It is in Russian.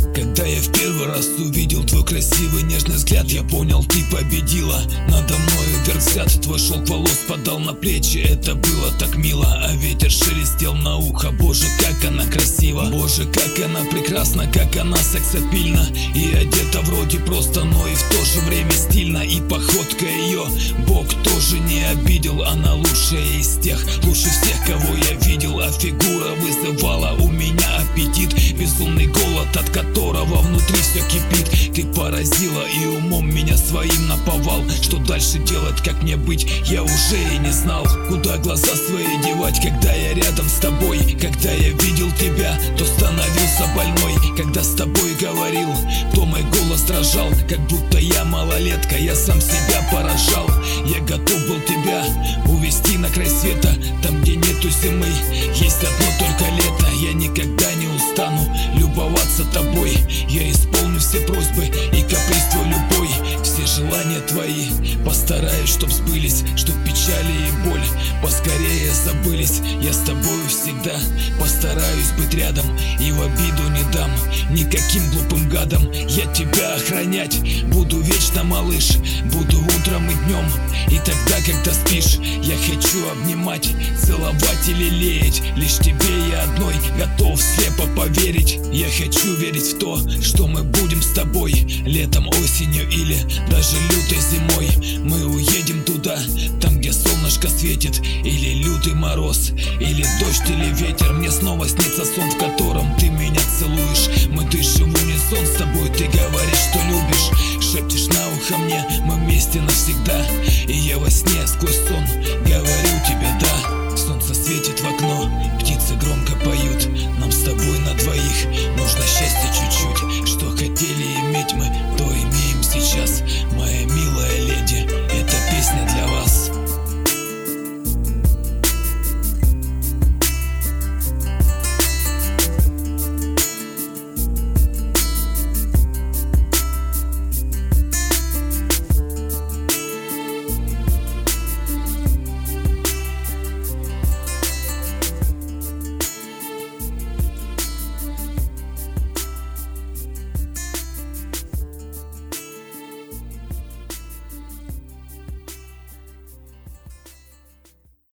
Когда я в первый раз увидел твой красивый нежный взгляд, я понял, ты победила. Надо мною вверх взгляд, твой шелк волос падал на плечи. Это было так мило, а ветер шелестел на ухо. Боже, как она красива, боже, как она прекрасна, как она сексапильна. И одета вроде просто, но и в то же время стильно. И походка ее Бог тоже не обидел. Она лучшая из тех, лучше всех, кого я видел. А фигура вызывала у меня аппетит, безумный голод, от которого внутри все кипит. Ты поразила и умом меня своим наповал. Что дальше делать, как мне быть, я уже и не знал. Куда глаза свои девать, когда я рядом с тобой? Когда я видел тебя, то становился больной. Когда с тобой говорил, то мой голос дрожал. Как будто я малолетка, я сам себя поражал. Я готов был тебя увести на край света, там, где нету зимы, есть одно только лето. Я никогда не устану любоваться тобой. Я исполню все просьбы и каприз твой любой. Все желания твои постараюсь, чтоб сбылись, чтоб печали и боль поскорее забылись. Я с тобою всегда постараюсь быть рядом и в обиду не дам никаким глупым гадам. Я тебя охранять буду вечно, малыш, буду утром и днем, и тогда, когда спишь. Я хочу обнимать, целовать и лелеять. Лишь тебе я одной готов слепо поверить. Я хочу верить в то, что мы будем с тобой летом, осенью или даже лютой зимой. Мы уедем туда, там, где солнышко светит, или лютый мороз, или дождь, или ветер. Мне снова снится сон, в котором ты меня целуешь. Мы дышим в унисон с тобой, ты говоришь, что любишь, шепчешь на ухо мне, мы вместе навсегда. И я во сне сквозь сон говорю тебе да. Солнце светит в окно, птицы громко поют. Нам с тобой на двоих нужно счастья чуть-чуть.